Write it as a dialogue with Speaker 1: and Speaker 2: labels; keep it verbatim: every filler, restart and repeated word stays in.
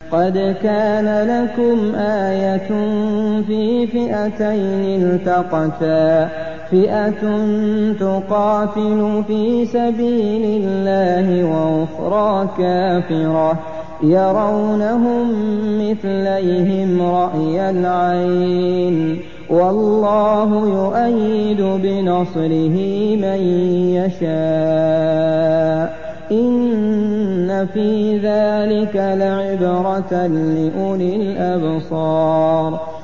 Speaker 1: قد كان لكم آية في فئتين التقتا فئة تقاتل في سبيل الله وأخرى كافرة يرونهم مثليهم رأي العين والله يؤيد بنصره من يشاء إن في ذلك لعبرة لأولي الأبصار